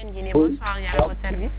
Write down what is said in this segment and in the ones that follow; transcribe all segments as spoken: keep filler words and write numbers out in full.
T N Guinée, bonsoir, il y a votre service.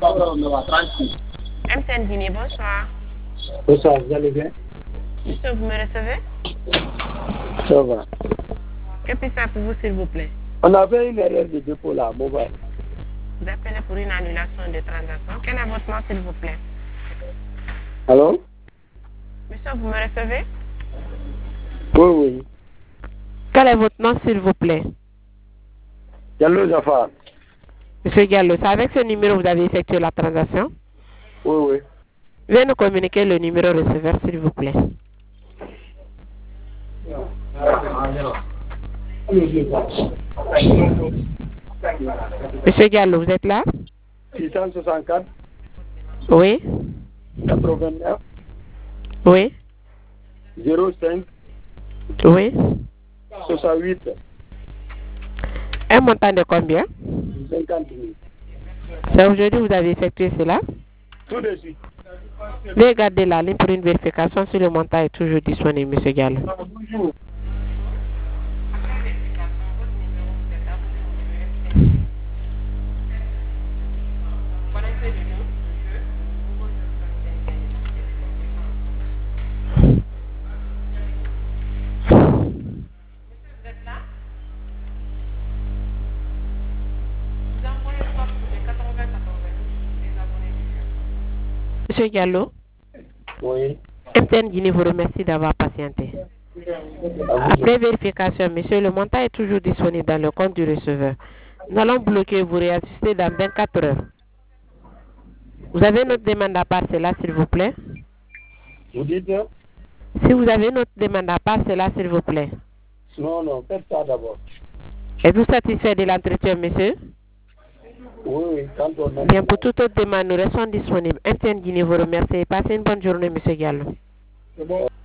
M T N Guinée, bonsoir. Bonsoir, vous allez bien? Monsieur, vous me recevez? Ça va. Que puis-je faire pour vous, s'il vous plaît? On avait une erreur de dépôt là, mobile. Vous appelez pour une annulation de transaction. Quel est votre nom, s'il vous plaît? Allô? Monsieur, vous me recevez? Oui, oui. Quel est votre nom, s'il vous plaît? Diallo Jafar. Monsieur Diallo, c'est avec ce numéro que vous avez effectué la transaction? Oui, oui. Veuillez nous communiquer le numéro receveur, s'il vous plaît. Monsieur Diallo, vous êtes là? six cent soixante-quatre. Oui. quatre-vingt-neuf. Oui. zéro cinq. Oui. soixante-huit. Un montant de combien? cinquante mille. C'est aujourd'hui que vous avez effectué cela? Tout de suite. Veuillez garder la ligne pour une vérification si le montant est toujours disponible, monsieur Diallo. Bonjour. Monsieur Diallo, Oui. M T N Guinée vous remercie d'avoir patienté. Après vérification, monsieur, le montant est toujours disponible dans le compte du receveur. Nous allons bloquer et vous réassister dans vingt-quatre heures. Vous avez notre demande à part cela, s'il vous plaît? Vous dites? Si vous avez notre demande à part cela, s'il vous plaît. Non, non, faites ça d'abord. Êtes-vous satisfait de l'entretien, monsieur? Oui, oui, quand on a... Bien, pour toute autre demande, nous restons disponibles. M T N Guinée vous remercie. Passez une bonne journée, monsieur Diallo. C'est bon.